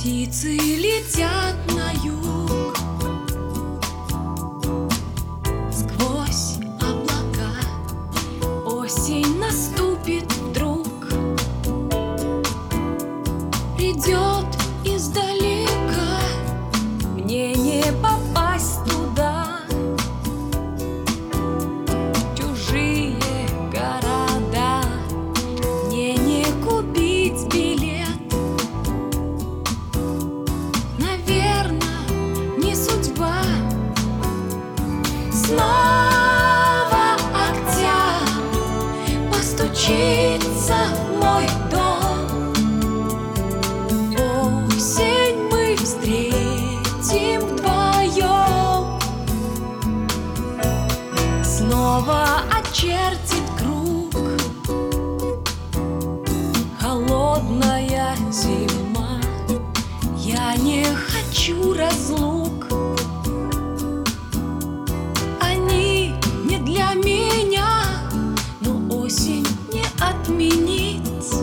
Птицы летят на юг сквозь облака. Осень наступит вдруг, придет издалека. Мне не попасть туда, чужие города. Мне не купить билет. Наверно, не судьба. Снова октябрь постучится в мой дом. Осень мы встретим вдвоем. Снова очертит круг холодная зима. Я не хочу разлук, они не для меня, но осень не отменить.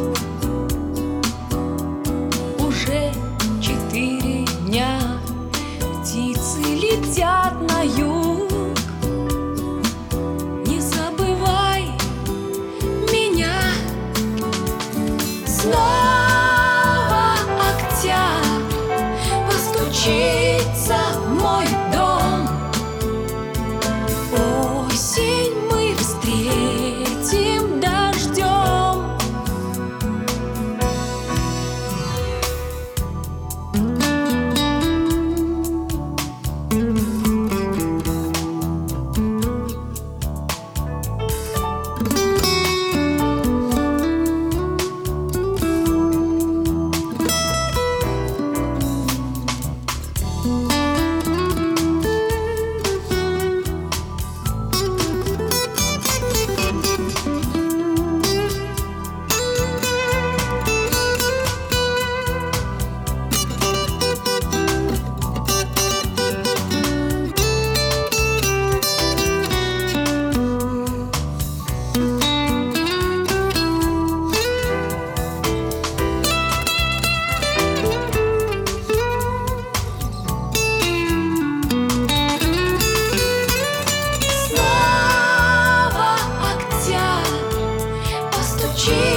Уже 4 дня птицы летят на юг. Не забывай меня. Снова октябрь постучится в мой дом. Осень мы встретим дождем. Снова октябрь постучит.